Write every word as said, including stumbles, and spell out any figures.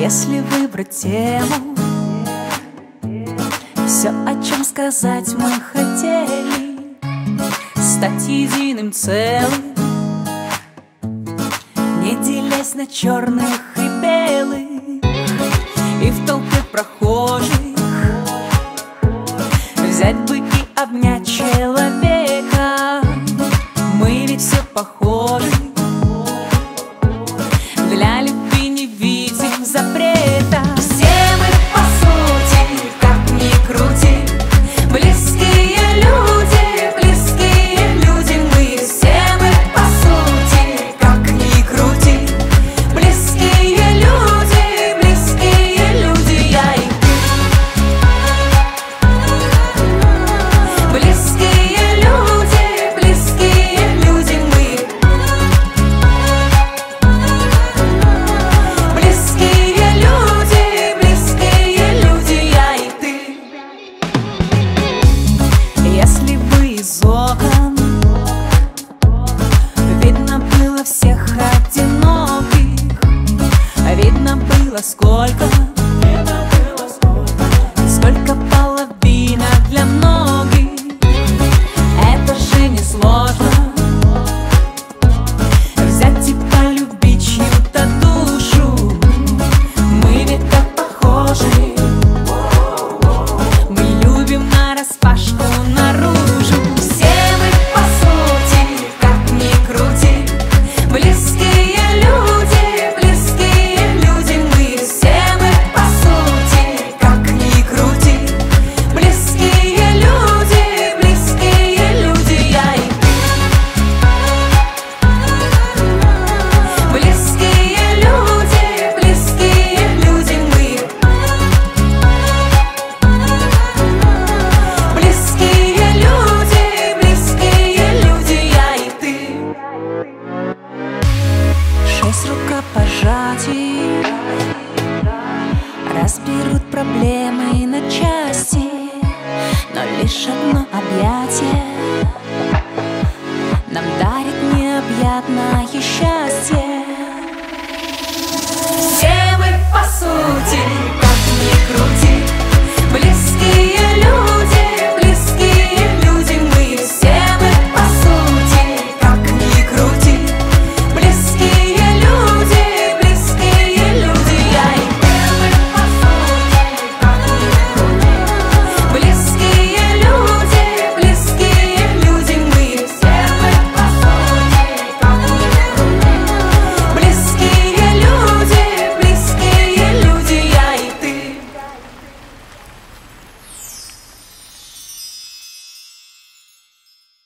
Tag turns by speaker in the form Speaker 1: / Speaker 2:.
Speaker 1: Если выбрать тему, все, о чем сказать мы хотели, стать единым целым, не делясь на черных и белых, и в толпе прохожих взять бы и обнять человека. Мы ведь все похожи, для любви не видим запрета. Все мы по сути, как ни крути, близкие люди, близкие люди. Мы все мы по сути, как ни крути, близкие люди, близкие люди. Я и ты, близкие люди, близкие люди. Мы близкие люди, близкие люди. Я и ты. Если бы из окон видно было всех одиноких, видно было сколько, сколько половинок для многих. Это же не сложно взять и полюбить чью-то душу. Мы ведь так похожи, мы любим нараспашку наружу. Все мы по сути, как ни крути, близкие люди, близкие люди. Мы все мы по сути, как ни крути, близкие люди, близкие люди. Я и ты, близкие люди, близкие люди. Мы близкие люди, близкие люди. Я и ты. Шесть рукопожатий разберут проблемы на части, но лишь одно объятие нам дарит необъятное счастье.